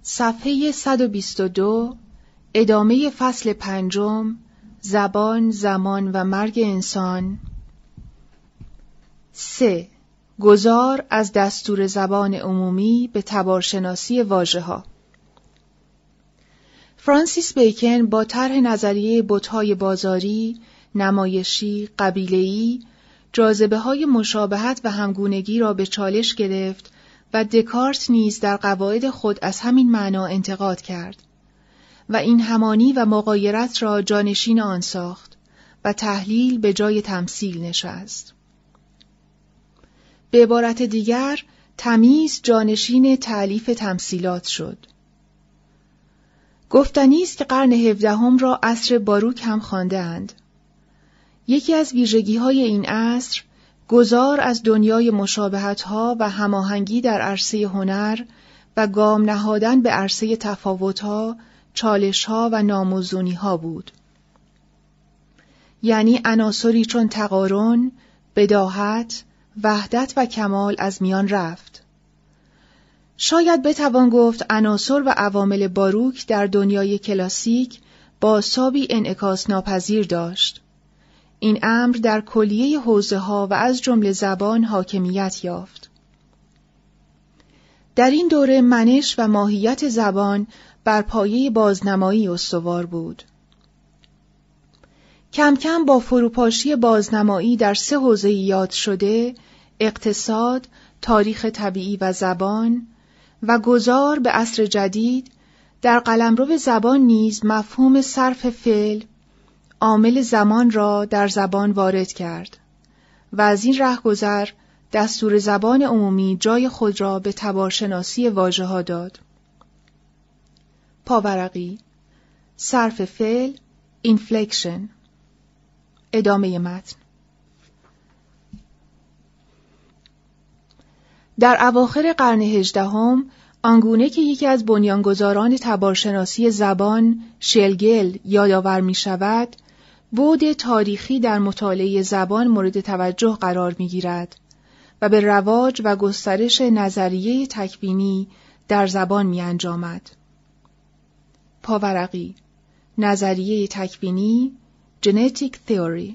صفحه 122 ادامه فصل 5 زبان، زمان و مرگ انسان. 3. گذار از دستور زبان عمومی به تبارشناسی واژه‌ها. فرانسیس بیکن با طرح نظریه بت‌های بازاری، نمایشی، قبیله‌ای، جاذبه‌های مشابهت و همگونگی را به چالش گرفت و دکارت نیز در قواعد خود از همین معنا انتقاد کرد و این همانی و مغایرت را جانشین آن ساخت و تحلیل به جای تمثیل نشست. به عبارت دیگر، تمیز جانشین تألیف تمثیلات شد. گفتنی است که قرن 17 را عصر باروک هم خوانده‌اند. یکی از ویژگی‌های این عصر، گذار از دنیای مشابهت‌ها و هماهنگی در عرصه هنر و گام نهادن به عرصه تفاوت‌ها، چالش‌ها و ناموزونی‌ها بود. یعنی عناصری چون تقارن، بداهت، وحدت و کمال از میان رفت. شاید بتوان گفت عناصر و عوامل باروک در دنیای کلاسیک بازتابی انعکاس ناپذیر داشت. این امر در کلیه حوزه‌ها و از جمله زبان حاکمیت یافت. در این دوره منش و ماهیت زبان بر پایه بازنمایی استوار بود. کم کم با فروپاشی بازنمایی در 3 حوزه یاد شده، اقتصاد، تاریخ طبیعی و زبان و گذار به عصر جدید، در قلمرو زبان نیز مفهوم صرف فعل، عامل زمان را در زبان وارد کرد و از این رهگذر دستور زبان عمومی جای خود را به تبارشناسی واژه‌ها داد. پاورقی، صرف فعل، اینفلکشن. ادامه متن. در اواخر قرن 18 آنگونه که یکی از بنیانگذاران تبارشناسی زبان، شلگل، یادآور می شود، بعد تاریخی در مطالعه زبان مورد توجه قرار می گیرد و به رواج و گسترش نظریه تکوینی در زبان می انجامد. پاورقی، نظریه تکوینی، Genetic Theory.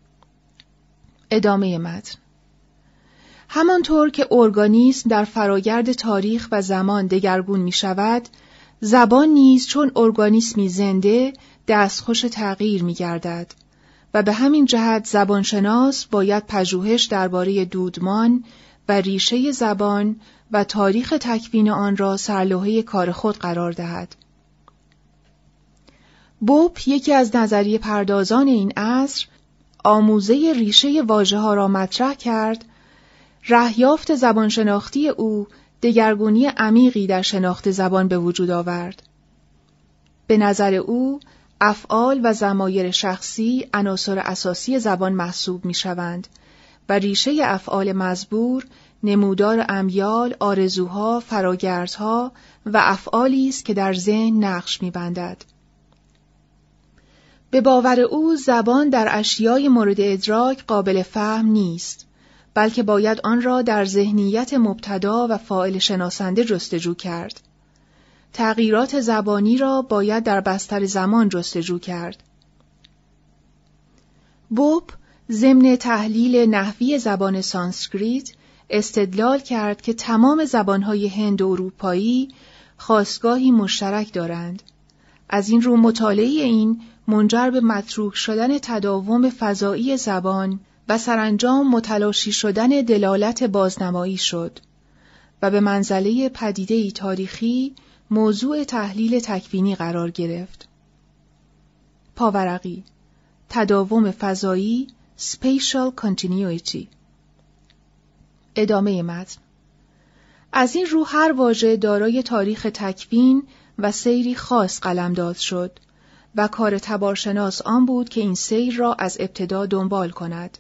ادامه متن. همانطور که ارگانیسم در فرایرد تاریخ و زمان دگرگون می شود، زبان نیز چون ارگانیسمی زنده دستخوش تغییر می گردد و به همین جهت زبانشناس باید پژوهش درباره دودمان و ریشه زبان و تاریخ تکوین آن را سرلوحه کار خود قرار دهد. بوپ، یکی از نظریه پردازان این عصر، آموزه ریشه واژه‌ها را مطرح کرد. رهیافت زبانشناختی او دگرگونی عمیقی در شناخت زبان به وجود آورد. به نظر او، افعال و ضمایر شخصی عناصر اساسی زبان محسوب می‌شوند و ریشه افعال مزبور نمودار امیال، آرزوها، فراگردها و افعالی است که در ذهن نقش می‌بندد. به باور او، زبان در اشیای مورد ادراک قابل فهم نیست، بلکه باید آن را در ذهنیت مبتدا و فاعل شناسنده جستجو کرد. تغییرات زبانی را باید در بستر زمان جستجو کرد. بوپ ضمن تحلیل نحوی زبان سانسکریت استدلال کرد که تمام زبانهای هند و اروپایی خاستگاهی مشترک دارند. از این رو مطالعه این منجر به متروک شدن تداوم فضایی زبان و سرانجام متلاشی شدن دلالت بازنمایی شد و به منزله پدیده‌ای تاریخی موضوع تحلیل تکوینی قرار گرفت. پاورقی، تداوم فضایی، Spatial Continuity. ادامه متن. از این رو هر واژه دارای تاریخ تکوین و سیری خاص قلمداد شد و کار تبارشناس آن بود که این سیر را از ابتدا دنبال کند.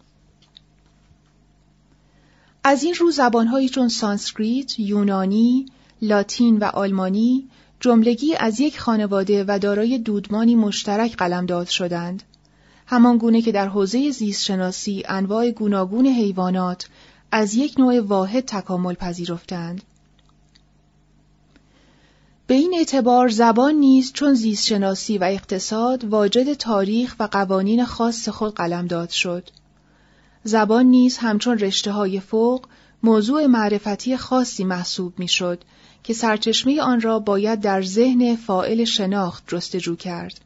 از این رو زبان‌هایی چون سانسکریت، یونانی، لاتین و آلمانی جملگی از یک خانواده و دارای دودمانی مشترک قلمداد شدند، همان گونه که در حوزه زیستشناسی انواع گوناگون حیوانات از یک نوع واحد تکامل پذیرفتند. به این اعتبار زبان نیز چون زیستشناسی و اقتصاد واجد تاریخ و قوانین خاص خود قلمداد شد. زبان نیز همچون رشته‌های فوق موضوع معرفتی خاصی محسوب می‌شد که سرچشمه آن را باید در ذهن فاعل شناخت جستجو کرد.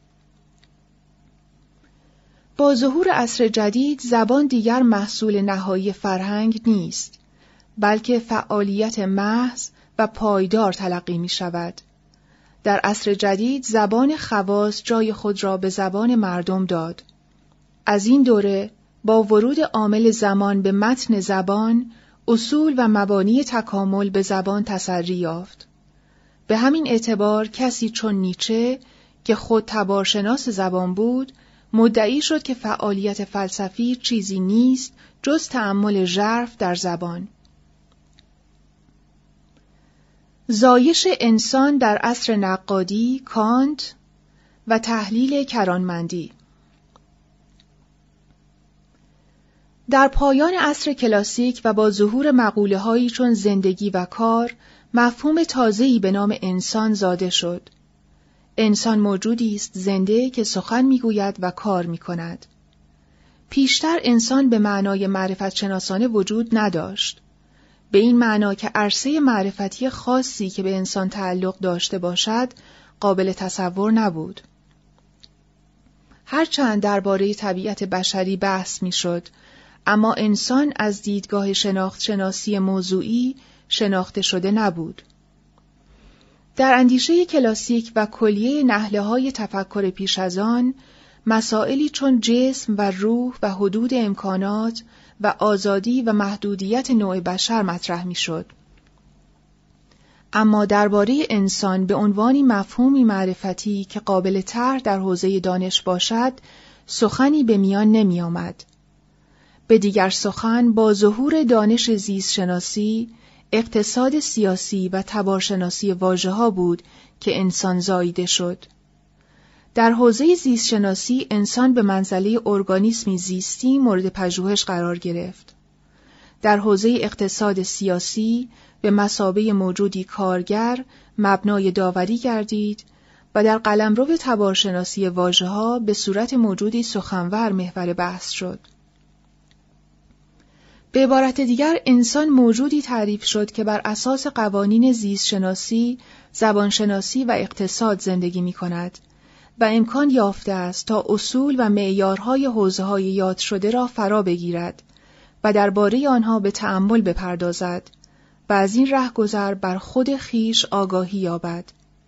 با ظهور عصر جدید زبان دیگر محصول نهایی فرهنگ نیست، بلکه فعالیت محض و پایدار تلقی می شود. در عصر جدید زبان خواص جای خود را به زبان مردم داد. از این دوره با ورود عامل زمان به متن زبان، اصول و مبانی تکامل به زبان تسری یافت. به همین اعتبار کسی چون نیچه که خود تبارشناس زبان بود، مدعی شد که فعالیت فلسفی چیزی نیست جز تأمل ژرف در زبان. زایش انسان در عصر نقادی، کانت و تحلیل کرانمندی. در پایان عصر کلاسیک و با ظهور مقوله‌هایی چون زندگی و کار، مفهوم تازه‌ای به نام انسان زاده شد. انسان موجودی است زنده که سخن میگوید و کار میکند. پیشتر انسان به معنای معرفت شناسانه وجود نداشت. به این معنا که عرصه معرفتی خاصی که به انسان تعلق داشته باشد قابل تصور نبود. هرچند درباره طبیعت بشری بحث میشد، اما انسان از دیدگاه شناختی موضوعی شناخته شده نبود. در اندیشه کلاسیک و کلیه نهله‌های تفکر پیش از آن، مسائلی چون جسم و روح و حدود امکانات و آزادی و محدودیت نوع بشر مطرح می‌شد. اما درباره انسان به عنوانی مفهومی معرفتی که قابل طرح در حوزه دانش باشد، سخنی به میان نمی‌آمد. به دیگر سخن، با ظهور دانش زیستشناسی، اقتصاد سیاسی و تبارشناسی واژه‌ها بود که انسان زاییده شد. در حوزه زیستشناسی انسان به منزله ارگانیسمی زیستی مورد پژوهش قرار گرفت. در حوزه اقتصاد سیاسی به مثابه موجودی کارگر مبنای داوری گردید و در قلمرو تبارشناسی واژه‌ها به صورت موجودی سخنور محور بحث شد. به عبارت دیگر انسان موجودی تعریف شد که بر اساس قوانین زیستشناسی، زبانشناسی و اقتصاد زندگی می کند و امکان یافته است تا اصول و معیارهای حوزه‌های یاد شده را فرا بگیرد و درباره آنها به تأمل بپردازد و از این رهگذر بر خود خویش آگاهی یابد.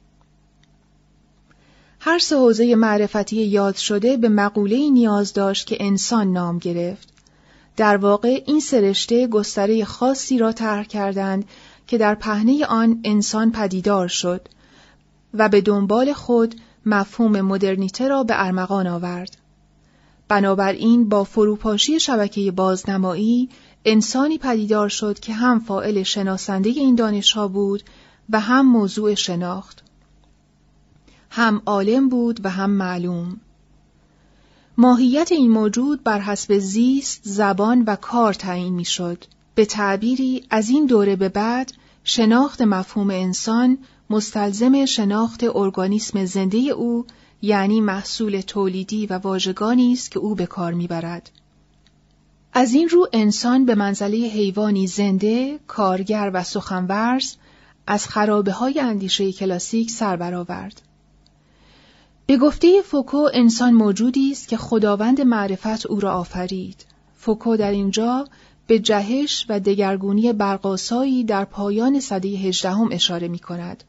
هر سه حوزه معرفتی یاد شده به مقوله‌ای نیاز داشت که انسان نام گرفت. در واقع این سه رشته گستره خاصی را طرح کردند که در پهنه آن انسان پدیدار شد و به دنبال خود مفهوم مدرنیته را به ارمغان آورد. بنابراین با فروپاشی شبکه بازنمایی انسانی پدیدار شد که هم فاعل شناسنده این دانش‌ها بود و هم موضوع شناخت. هم عالم بود و هم معلوم. ماهیت این موجود بر حسب زیست، زبان و کار تعیین می‌شد. به تعبیری از این دوره به بعد شناخت مفهوم انسان مستلزم شناخت ارگانیسم زنده او، یعنی محصول تولیدی و واژگانی است که او به کار می‌برد. از این رو انسان به منزله حیوانی زنده، کارگر و سخنورز از خرابه‌های اندیشه کلاسیک سر برآورد. به گفته فوکو انسان موجودی است که خداوند معرفت او را آفرید. فوکو در اینجا به جهش و دگرگونی برق‌آسایی در پایان سده 18 اشاره می‌کند.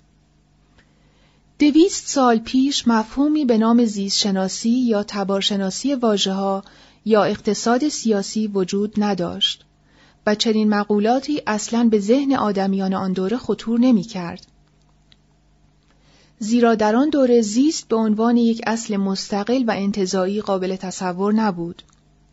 200 سال پیش مفهومی به نام زیستشناسی یا تبارشناسی واژه‌ها یا اقتصاد سیاسی وجود نداشت و چنین مقولاتی اصلاً به ذهن آدمیان آن دوره خطور نمی‌کرد. زیرا در آن دوره زیست به عنوان یک اصل مستقل و انتزاعی قابل تصور نبود.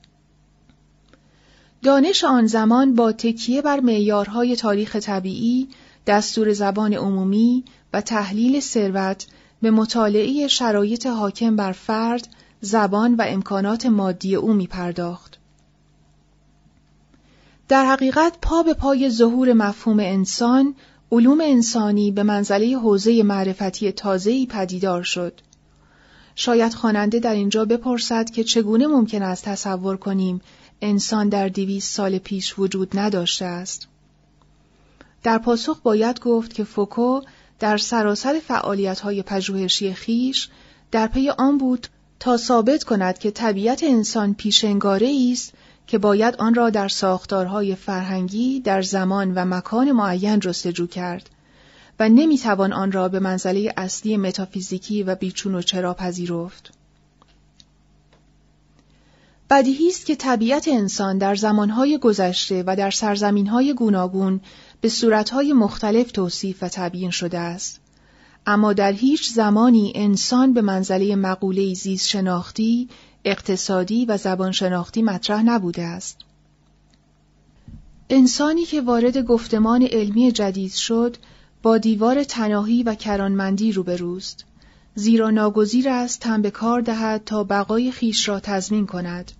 دانش آن زمان با تکیه بر معیارهای تاریخ طبیعی، دستور زبان عمومی و تحلیل ثروت به مطالعه شرایط حاکم بر فرد، زبان و امکانات مادی او می پرداخت. در حقیقت پا به پای ظهور مفهوم انسان، علوم انسانی به منزله حوزه معرفتی تازه‌ای پدیدار شد. شاید خواننده در اینجا بپرسد که چگونه ممکن است تصور کنیم انسان در 200 سال پیش وجود نداشته است؟ در پاسخ باید گفت که فوکو در سراسر فعالیت‌های پژوهشی خویش در پی آن بود تا ثابت کند که طبیعت انسان پیش‌انگاره‌ای است که باید آن را در ساختارهای فرهنگی در زمان و مکان معین جستجو کرد و نمیتوان آن را به منزله اصلی متافیزیکی و بیچون و چرا پذیرفت. بدیهی است که طبیعت انسان در زمانهای گذشته و در سرزمینهای گوناگون به صورتهای مختلف توصیف و تبیین شده است. اما در هیچ زمانی انسان به منزله مقوله‌ای زیست شناختی، اقتصادی و زبان شناختی مطرح نبوده است. انسانی که وارد گفتمان علمی جدید شد، با دیوار تناهی و کرانمندی روبروست، زیرا ناگزیر است تن به کار دهد تا بقای خویش را تضمین کند.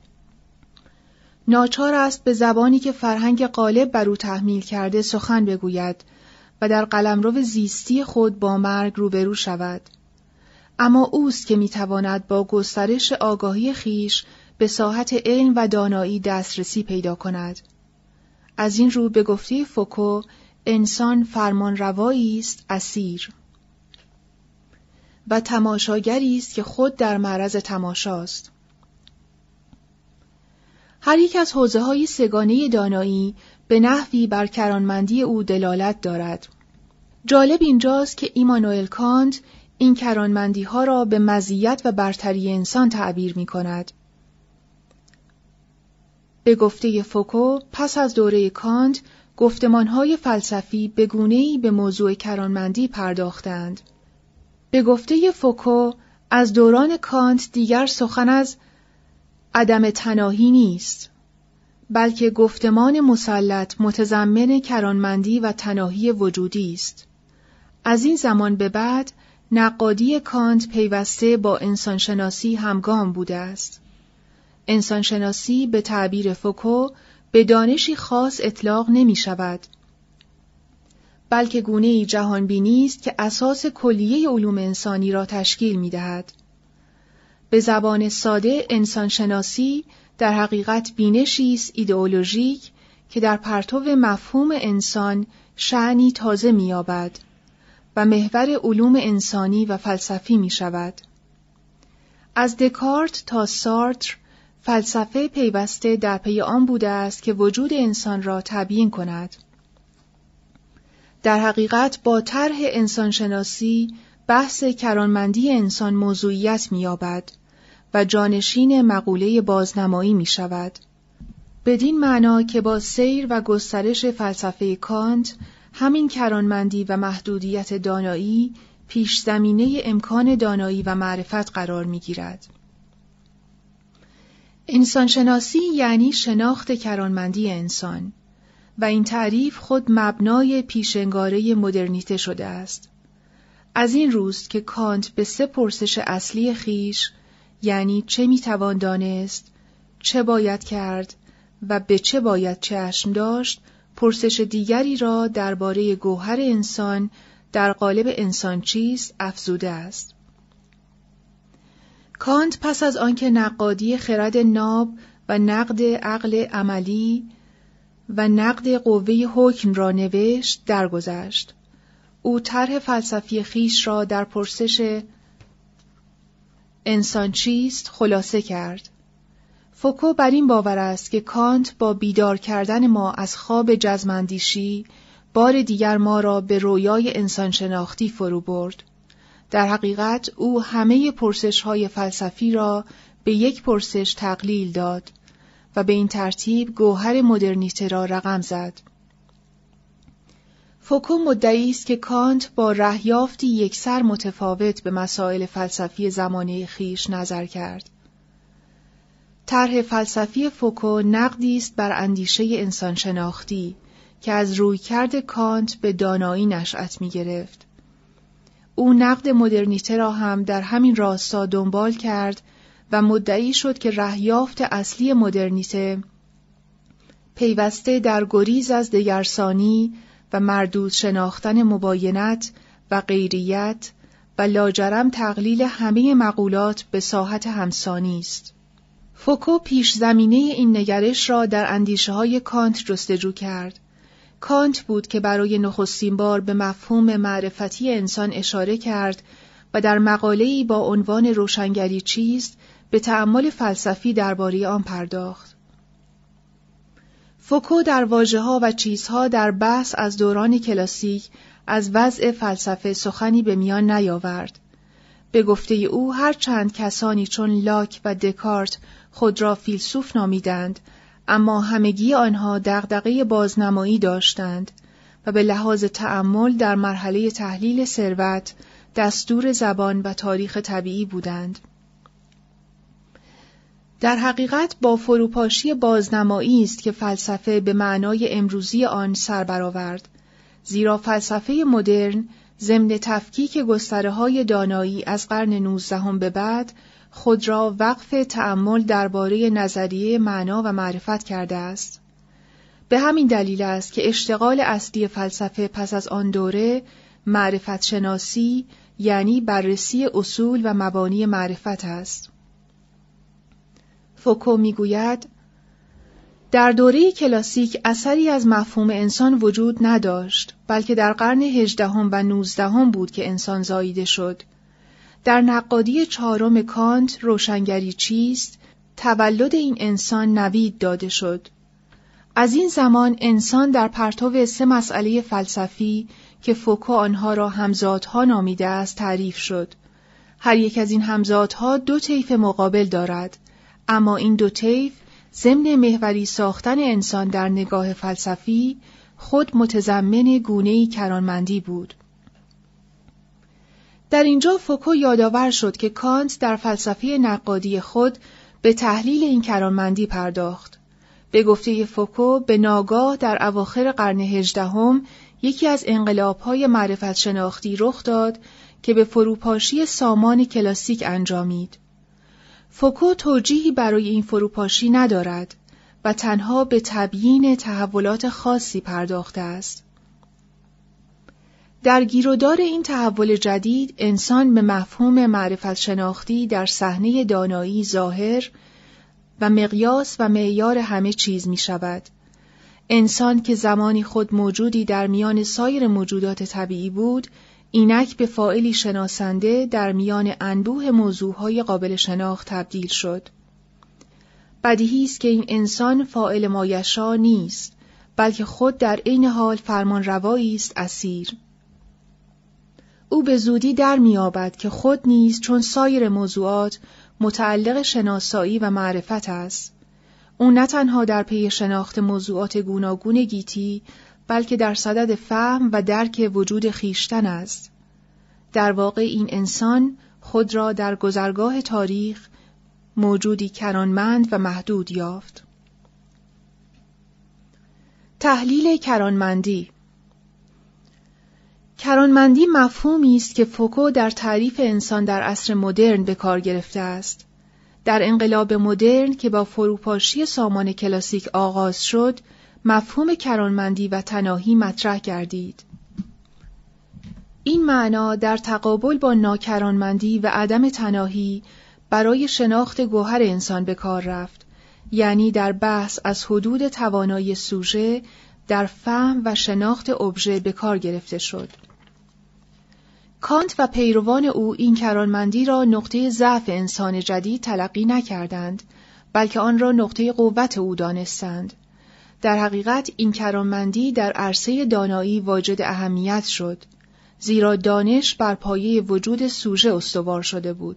ناچار است به زبانی که فرهنگ غالب بر او تحمیل کرده سخن بگوید و در قلمرو زیستی خود با مرگ روبرو شود. اما اوست که میتواند با گسترش آگاهی خویش به ساحت علم و دانایی دسترسی پیدا کند. از این رو به گفته فوکو، انسان فرمانروایی است اسیر و تماشاگری است که خود در معرض تماشاست. هر یک از حوزه‌های سه‌گانه دانایی به نحوی بر کرانمندی او دلالت دارد. جالب اینجاست که ایمانوئل کانت این کرانمندی‌ها را به مزیت و برتری انسان تعبیر می‌کند. به گفته فوکو، پس از دوره کانت، گفتمان‌های فلسفی به گونه‌ای به موضوع کرانمندی پرداختند. به گفته فوکو، از دوران کانت دیگر سخن از عدم تناهی نیست، بلکه گفتمان مسلط متضمن کرانمندی و تناهی وجودی است. از این زمان به بعد، نقادی کانت پیوسته با انسانشناسی همگام بوده است. انسانشناسی به تعبیر فوکو به دانشی خاص اطلاق نمی شود، بلکه گونه‌ای جهانبینی است که اساس کلیه علوم انسانی را تشکیل می دهد. به زبان ساده انسانشناسی در حقیقت بینشی است ایدئولوژیک که در پرتو مفهوم انسان شأنی تازه می یابد و محور علوم انسانی و فلسفی می شود. از دکارت تا سارتر، فلسفه پیوسته در پی آن بوده است که وجود انسان را تبیین کند. در حقیقت با طرح انسانشناسی بحث کرانمندی انسان موضوعیت می‌یابد و جانشین مقوله بازنمایی می‌شود. بدین معنا که با سیر و گسترش فلسفه کانت، همین کرانمندی و محدودیت دانایی پیش زمینه امکان دانایی و معرفت قرار می‌گیرد. انسانشناسی یعنی شناخت کرانمندی انسان و این تعریف خود مبنای پیشنگاره مدرنیته شده است. از این روست که کانت به 3 پرسش اصلی خویش، یعنی چه میتوان دانست، چه باید کرد و به چه باید چشم داشت، پرسش دیگری را درباره گوهر انسان در قالب انسان چیست افزوده است. کانت پس از آنکه نقادی خرد ناب و نقد عقل عملی و نقد قوه حکم را نوشت درگذشت. او طرح فلسفی خویش را در پرسش انسان چیست خلاصه کرد. فوکو بر این باور است که کانت با بیدار کردن ما از خواب جزم‌اندیشی بار دیگر ما را به رویای انسان شناختی فرو برد. در حقیقت او همه پرسش‌های فلسفی را به یک پرسش تقلیل داد و به این ترتیب گوهر مدرنیته را رقم زد. فوکو مدعی است که کانت با رهیافتی یکسر متفاوت به مسائل فلسفی زمانه خویش نظر کرد. طرح فلسفی فوکو نقدی است بر اندیشه انسان شناختی که از رویکرد کانت به دانایی نشأت می گرفت. او نقد مدرنیته را هم در همین راستا دنبال کرد و مدعی شد که رهیافت اصلی مدرنیته پیوسته در گریز از دگرسانی و مردود شناختن مباینت و غیریت و لاجرم تقلیل همه مقولات به ساحت همسانی است. فوکو پیش زمینه این نگرش را در اندیشه‌های کانت جستجو کرد. کانت بود که برای نخستین بار به مفهوم معرفتی انسان اشاره کرد و در مقاله‌ای با عنوان روشنگری چیست به تأمل فلسفی درباره آن پرداخت. فوکو در واژه‌ها و چیزها در بحث از دوران کلاسیک از وضع فلسفه سخنی به میان نیاورد. به گفته او هر چند کسانی چون لاک و دکارت خود را فیلسوف نامیدند، اما همگی آنها دغدغه بازنمایی داشتند و به لحاظ تأمل در مرحله تحلیل ثروت، دستور زبان و تاریخ طبیعی بودند. در حقیقت با فروپاشی بازنمایی است که فلسفه به معنای امروزی آن سر برآورد، زیرا فلسفه مدرن ضمن تفکیک گستره‌های دانایی از قرن 19 به بعد خود را وقف تأمل درباره نظریه معنا و معرفت کرده است. به همین دلیل است که اشتغال اصلی فلسفه پس از آن دوره معرفت شناسی، یعنی بررسی اصول و مبانی معرفت است. فوکو میگوید در دوره کلاسیک اثری از مفهوم انسان وجود نداشت، بلکه در قرن 18 و 19 بود که انسان زاییده شد. در نقادی 4 کانت روشنگری چیست، تولد این انسان نوید داده شد. از این زمان انسان در پرتو 3 مسئله فلسفی که فوکو آنها را همزادها نامیده است تعریف شد. هر یک از این همزادها 2 طیف مقابل دارد، اما این 2 طیف ضمن محوری ساختن انسان در نگاه فلسفی خود متضمن گونه‌ای کرانمندی بود. در اینجا فوکو یادآور شد که کانت در فلسفه نقادی خود به تحلیل این کرانمندی پرداخت. به گفته فوکو به ناگاه در اواخر قرن 18 یکی از انقلاب‌های معرفت شناختی رخ داد که به فروپاشی سامان کلاسیک انجامید. فوکو توجیهی برای این فروپاشی ندارد و تنها به تبیین تحولات خاصی پرداخته است. در گیرودار این تحول جدید انسان به مفهوم معرفت شناختی در صحنه دانایی ظاهر و مقیاس و معیار همه چیز می شود. انسان که زمانی خود موجودی در میان سایر موجودات طبیعی بود، اینک به فاعلی شناسنده در میان انبوه موضوعهای قابل شناخت تبدیل شد. بدیهی است که این انسان فاعل مایشا نیست، بلکه خود در عین حال فرمانروایی است اسیر. او به زودی در می‌یابد که خود نیز چون سایر موضوعات متعلق شناسایی و معرفت است. او نه تنها در پی شناخت موضوعات گوناگون گیتی، بلکه در صدد فهم و درک وجود خویشتن است. در واقع این انسان خود را در گذرگاه تاریخ موجودی کرانمند و محدود یافت. تحلیل کرانمندی. کرانمندی مفهومی است که فوکو در تعریف انسان در عصر مدرن به کار گرفته است. در انقلاب مدرن که با فروپاشی سامان کلاسیک آغاز شد، مفهوم کرانمندی و تناهی مطرح گردید. این معنا در تقابل با ناکرانمندی و عدم تناهی برای شناخت گوهر انسان به کار رفت، یعنی در بحث از حدود توانایی سوژه در فهم و شناخت ابژه به کار گرفته شد. کانت و پیروان او این کرانمندی را نقطه ضعف انسان جدید تلقی نکردند، بلکه آن را نقطه قوت او دانستند. در حقیقت این کرانمندی در عرصه دانایی واجد اهمیت شد، زیرا دانش بر پایه وجود سوژه استوار شده بود.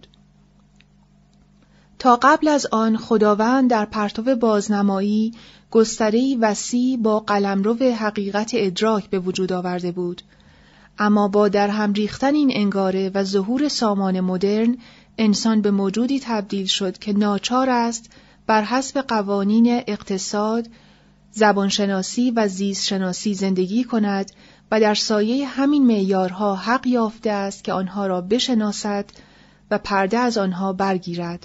تا قبل از آن خداوند در پرتو بازنمایی گستره‌ای وسیع با قلمرو حقیقت ادراک به وجود آورده بود، اما با در هم ریختن این انگاره و ظهور سامان مدرن، انسان به موجودی تبدیل شد که ناچار است بر حسب قوانین اقتصاد، زبانشناسی و زیستشناسی زندگی کند و در سایه همین معیارها حق یافته است که آنها را بشناسد و پرده از آنها برگیرد.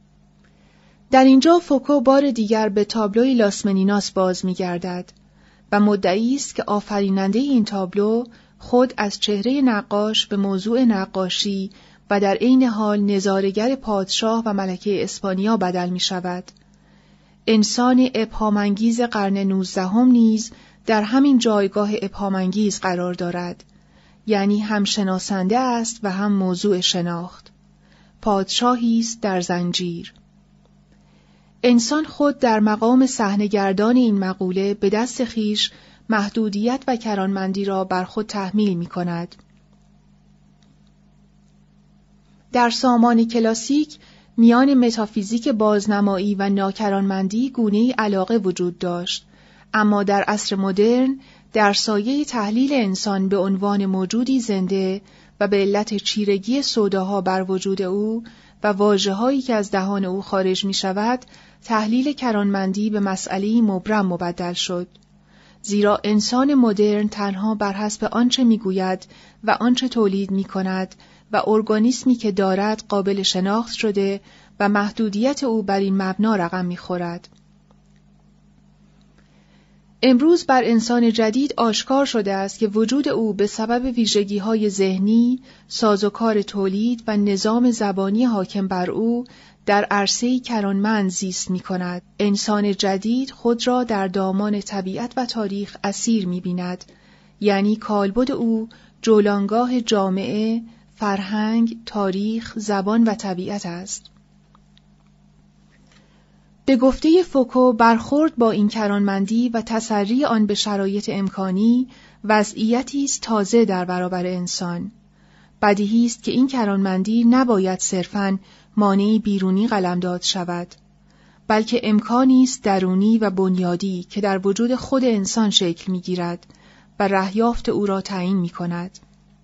در اینجا فوکو بار دیگر به تابلوی لاس منیناس باز می‌گردد. و مدعی است که آفریننده این تابلو خود از چهره نقاش به موضوع نقاشی و در عین حال نظاره‌گر پادشاه و ملکه اسپانیا بدل می شود. انسان ابهام‌انگیز قرن 19 نیز در همین جایگاه ابهام‌انگیز قرار دارد، یعنی هم شناسنده است و هم موضوع شناخت. پادشاهی است در زنجیر. انسان خود در مقام صحنه‌گردان این مقوله به دست خویش محدودیت و کرانمندی را بر خود تحمیل می کند. در سامان کلاسیک میان متافیزیک بازنمایی و ناکرانمندی گونه‌ای علاقه وجود داشت، اما در عصر مدرن در سایه تحلیل انسان به عنوان موجودی زنده و به علت چیرگی سوداها بر وجود او و واژه‌هایی که از دهان او خارج می شود، تحلیل کرانمندی به مسئله‌ای مبرم مبدل شد. زیرا انسان مدرن تنها بر حسب آنچه می گوید و آنچه تولید می کند و ارگانیسمی که دارد قابل شناخت شده و محدودیت او بر این مبنا رقم می خورد. امروز بر انسان جدید آشکار شده است که وجود او به سبب ویژگی‌های ذهنی، سازوکار تولید و نظام زبانی حاکم بر او در عرصه‌ای کرانمند زیست می‌کند. انسان جدید خود را در دامان طبیعت و تاریخ اسیر می‌بیند، یعنی کالبد او جولانگاه جامعه، فرهنگ، تاریخ، زبان و طبیعت است. به گفته فوکو برخورد با این کرانمندی و تسری آن به شرایط امکانی وضعیتی است تازه در برابر انسان. بدیهی است که این کرانمندی نباید صرفاً مانعی بیرونی قلمداد شود، بلکه امکانی است درونی و بنیادی که در وجود خود انسان شکل می‌گیرد و رهیافت او را تعیین می‌کند.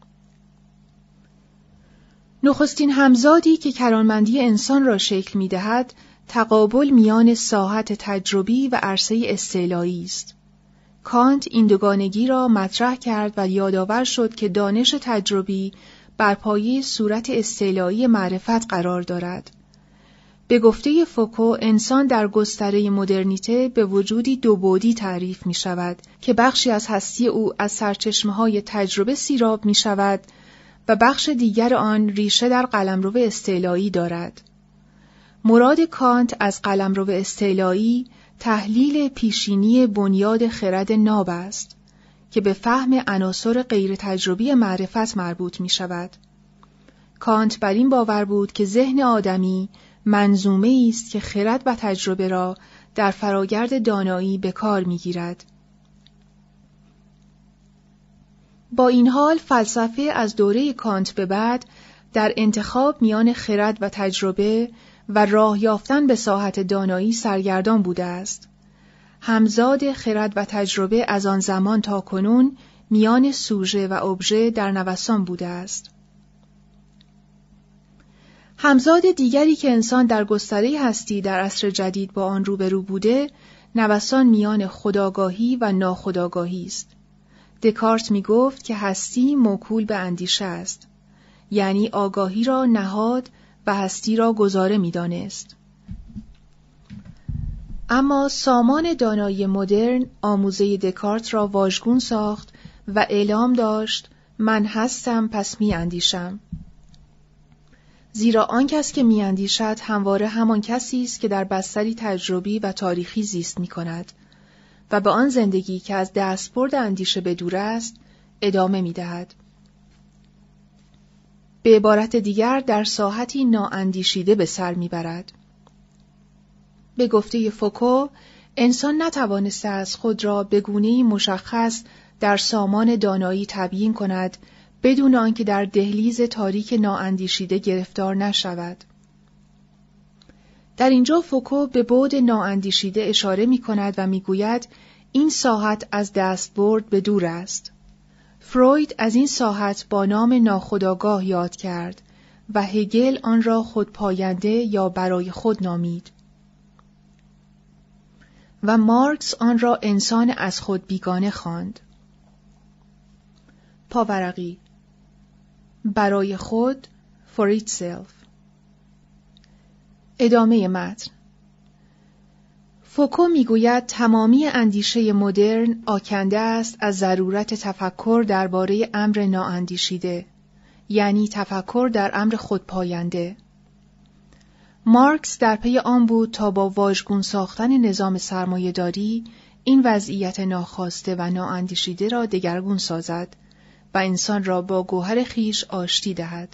نخستین همزادی که کرانمندی انسان را شکل می‌دهد، تقابل میان ساحت تجربی و عرصه استعلایی است. کانت این دوگانگی را مطرح کرد و یادآور شد که دانش تجربی بر پایه صورت استعلایی معرفت قرار دارد. به گفته فوکو، انسان در گستره مدرنیته به وجودی دوبعدی تعریف می شود که بخشی از هستی او از سرچشمه‌های تجربه سیراب می شود و بخش دیگر آن ریشه در قلمرو استعلایی دارد. مراد کانت از قلمرو استعلایی تحلیل پیشینی بنیاد خرد ناب است که به فهم عناصر غیر تجربی معرفت مربوط می شود. کانت بر این باور بود که ذهن آدمی منظومه است که خرد و تجربه را در فراگرد دانایی به کار می گیرد. با این حال فلسفه از دوره کانت به بعد در انتخاب میان خرد و تجربه و راه یافتن به ساحت دانایی سرگردان بوده است. همزاد خرد و تجربه از آن زمان تا کنون میان سوژه و ابژه در نوسان بوده است. همزاد دیگری که انسان در گستره هستی در عصر جدید با آن روبرو بوده، نوسان میان خودآگاهی و ناخودآگاهی است. دکارت می گفت که هستی موکول به اندیشه است، یعنی آگاهی را نهاد و هستی را گزاره می دانست. اما سامان دانایی مدرن آموزه دکارت را واژگون ساخت و اعلام داشت من هستم پس می اندیشم. زیرا آن کس که می اندیشد همواره همان کسی است که در بستری تجربی و تاریخی زیست می کند و به آن زندگی که از دستبرد اندیشه به دور است ادامه می دهد. به عبارت دیگر در ساحتی نااندیشیده به سر می برد. به گفته فوکو، انسان نتوانسته از خود را به گونه‌ای مشخص در سامان دانایی تبیین کند بدون آنکه در دهلیز تاریک نااندیشیده گرفتار نشود. در اینجا فوکو به بعد نااندیشیده اشاره می کند و می گوید این ساحت از دستبرد به دور است. فروید از این ساحت با نام ناخودآگاه یاد کرد و هگل آن را خودپاینده یا برای خود نامید و مارکس آن را انسان از خود بیگانه خواند. پاورقی برای خود for itself. ادامه متن. فوکو میگوید تمامی اندیشه مدرن آکنده است از ضرورت تفکر درباره امر نااندیشیده، یعنی تفکر در امر خودپاینده. مارکس در پی آن بود تا با واژگون ساختن نظام سرمایه‌داری این وضعیت ناخواسته و نااندیشیده را دگرگون سازد و انسان را با گوهر خویش آشتی دهد.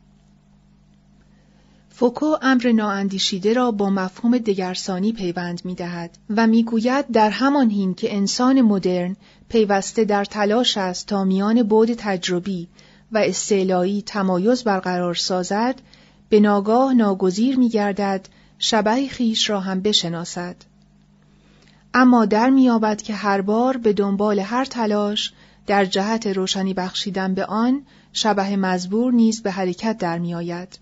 فوکو امر نااندیشیده را با مفهوم دگرسانی پیوند می‌دهد و می‌گوید در همان حین که انسان مدرن پیوسته در تلاش است تا میان بعد تجربی و استعلایی تمایز برقرار سازد، به ناگاه ناگزیر می‌گردد شبح خویش را هم بشناسد. اما در می‌یابد که هر بار به دنبال هر تلاش در جهت روشنی بخشیدن به آن، شبح مزبور نیز به حرکت در می‌آید.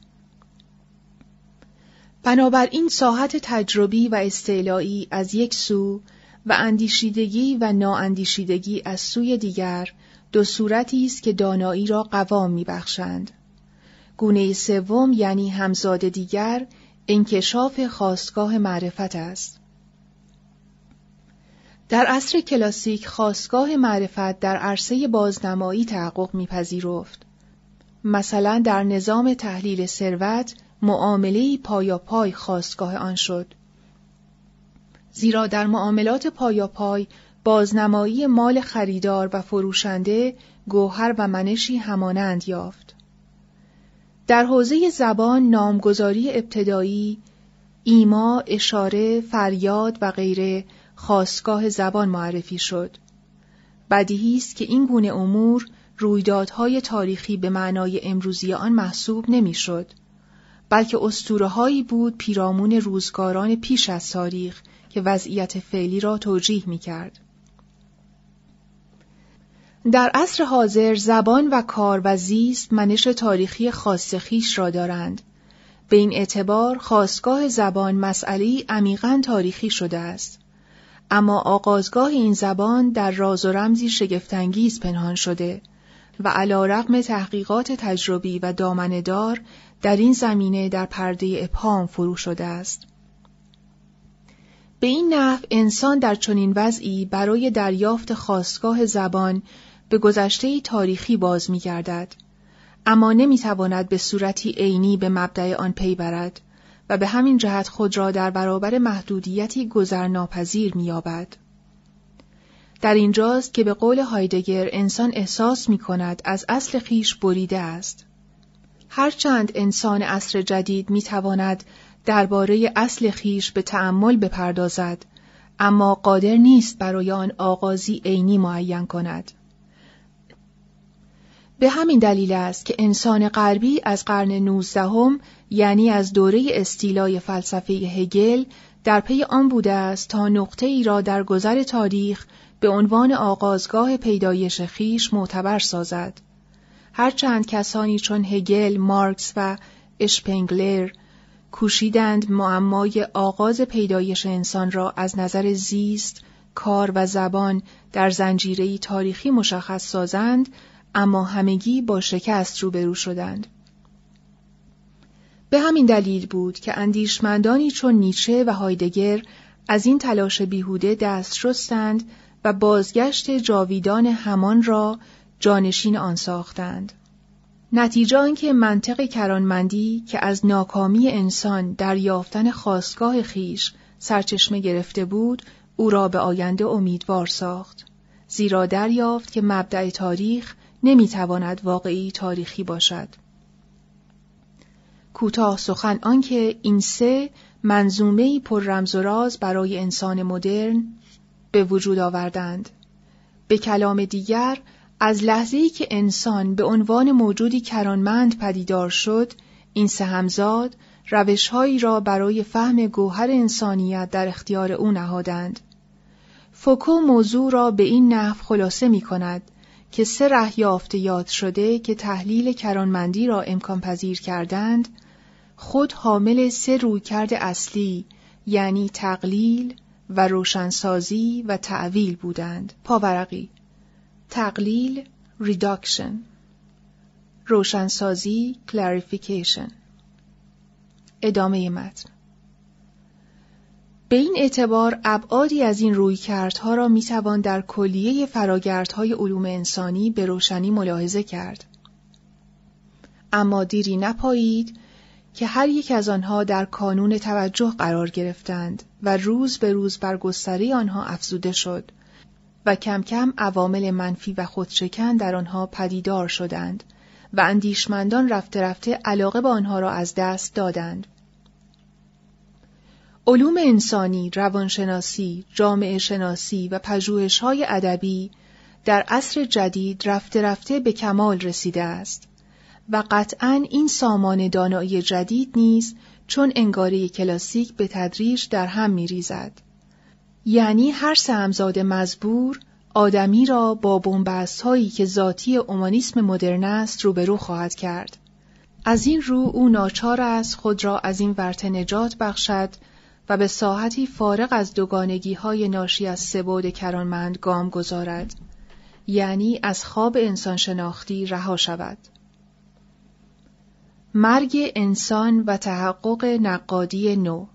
بنابراین ساحت تجربی و استعلایی از یک سو و اندیشیدگی و نااندیشیدگی از سوی دیگر دو صورتی است که دانایی را قوام می‌بخشند. گونه سوم یعنی همزاد دیگر انکشاف خاستگاه معرفت است. در عصر کلاسیک خاستگاه معرفت در عرصه بازنمایی تحقق می‌پذیرفت. مثلا در نظام تحلیل ثروت معامله‌ای پایاپای خاستگاه آن شد. زیرا در معاملات پایاپای بازنمایی مال خریدار و فروشنده گوهر و منشی همانند یافت. در حوزه زبان نامگذاری ابتدایی، ایما، اشاره، فریاد و غیره خاستگاه زبان معرفی شد. بدیهی است که این گونه امور رویدادهای تاریخی به معنای امروزی آن محسوب نمی‌شد، بلکه اسطوره‌هایی بود پیرامون روزگاران پیش از تاریخ که وضعیت فعلی را توجیه می‌کرد. در عصر حاضر زبان و کار و زیست منش تاریخی خاص خویش را دارند. به این اعتبار خاستگاه زبان مسئله‌ای عمیقاً تاریخی شده است. اما آغازگاه این زبان در راز و رمزی شگفت‌انگیز پنهان شده و علی‌رغم تحقیقات تجربی و دامنه‌دار در این زمینه در پرده ابهام فرو شده است. به این نحو انسان در چنین وضعی برای دریافت خاستگاه زبان به گذشته تاریخی باز می‌گردد، اما نمی‌تواند به صورتی عینی به مبدأ آن پی برد و به همین جهت خود را در برابر محدودیتی گذرناپذیر می‌یابد. در اینجاست که به قول هایدگر انسان احساس می‌کند از اصل خویش بریده است. هرچند انسان عصر جدید می‌تواند درباره اصل خویش به تأمل بپردازد، اما قادر نیست برای آن آغازی عینی معین کند. به همین دلیل است که انسان غربی از قرن 19 یعنی از دوره استیلای فلسفه هگل در پی آن بوده است تا نقطه ای را در گذر تاریخ به عنوان آغازگاه پیدایش خویش معتبر سازد. هرچند کسانی چون هگل، مارکس و اشپنگلر کوشیدند معمای آغاز پیدایش انسان را از نظر زیست، کار و زبان در زنجیره‌ای تاریخی مشخص سازند، اما همگی با شکست روبرو شدند. به همین دلیل بود که اندیشمندانی چون نیچه و هایدگر از این تلاش بیهوده دست شستند و بازگشت جاویدان همان را جانشین آن ساختند. نتیجه آنکه منطق کرانمندی که از ناکامی انسان در یافتن خاستگاه خویش سرچشمه گرفته بود، او را به آینده امیدوار ساخت. زیرا دریافت که مبدأ تاریخ نمیتواند واقعی تاریخی باشد. کوتاه سخن آنکه این سه منظومه‌ای پر رمز و راز برای انسان مدرن به وجود آوردند. به کلام دیگر، از لحظه‌ای که انسان به عنوان موجودی کرانمند پدیدار شد، این سه همزاد روش‌هایی را برای فهم گوهر انسانیت در اختیار او نهادند. فوکو موضوع را به این نحو خلاصه می‌کند که سه ره یافته یاد شده که تحلیل کرانمندی را امکان پذیر کردند، خود حامل سه رویکرد اصلی یعنی تقلیل و روشنسازی و تأویل بودند. پاورقی: تقلیل reduction، روشنسازی clarification. ادامه متن. به این اعتبار ابعادی از این رویکردها را میتوان در کلیه فراگردهای علوم انسانی به روشنی ملاحظه کرد. اما دیری نپایید که هر یک از آنها در کانون توجه قرار گرفتند و روز به روز بر گستره آنها افزوده شد و کم کم عوامل منفی و خودشکن در آنها پدیدار شدند و اندیشمندان رفته رفته علاقه به آنها را از دست دادند. علوم انسانی، روانشناسی، جامعه شناسی و پژوهش‌های ادبی در عصر جدید رفته رفته به کمال رسیده است و قطعاً این سامان دانایی جدید نیز چون انگاره کلاسیک به تدریج در هم می‌ریزد. یعنی هر سهمزاد مزبور آدمی را با بن‌بست‌هایی که ذاتی اومانیسم مدرن است روبرو خواهد کرد. از این رو او ناچار است خود را از این ورطه نجات بخشد و به ساحتی فارغ از دوگانگی‌های ناشی از سه‌بعد کرانمند گام گذارد، یعنی از خواب انسان شناختی رها شود. مرگ انسان و تحقق نقادی نو.